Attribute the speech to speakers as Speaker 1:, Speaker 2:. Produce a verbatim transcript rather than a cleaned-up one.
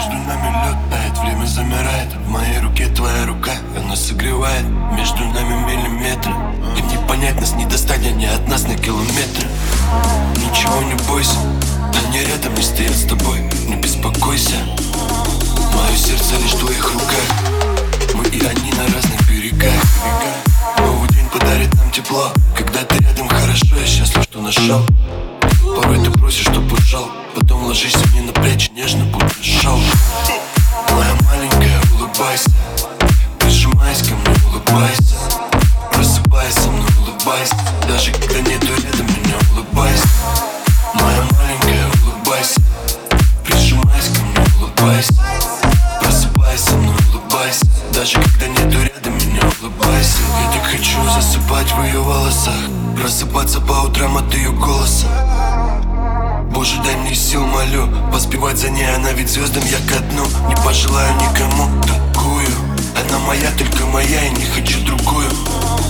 Speaker 1: Между нами лед тает, время замирает. В моей руке твоя рука, она согревает. Между нами миллиметры. Им не понять, нас не достать, они от нас на километры. Ничего не бойся, они рядом не стоят с тобой. Не беспокойся, мое сердце лишь в твоих руках. Мы и они на разных берегах. Новый день подарит нам тепло. Когда ты рядом, хорошо, я счастлив, что нашел. Порой ты просишь, чтоб ушел, потом ложишься мне на плечи, нежно будто шел. Моя маленькая, улыбайся, прижимайся ко мне, улыбайся. Просыпайся со мной, улыбайся. Даже когда нету рядом меня, улыбайся. Моя маленькая, улыбайся, прижимайся ко мне, улыбайся. Просыпайся со мной, улыбайся. Даже когда нету рядом меня, улыбайся. Я так хочу засыпать в ее волосах, просыпаться по утрам от ее голоса. Боже, дай мне сил, молю, поспевать за ней, она ведь звездам я ко дну. Не пожелаю никому такую. Она моя, только моя, и не хочу другую.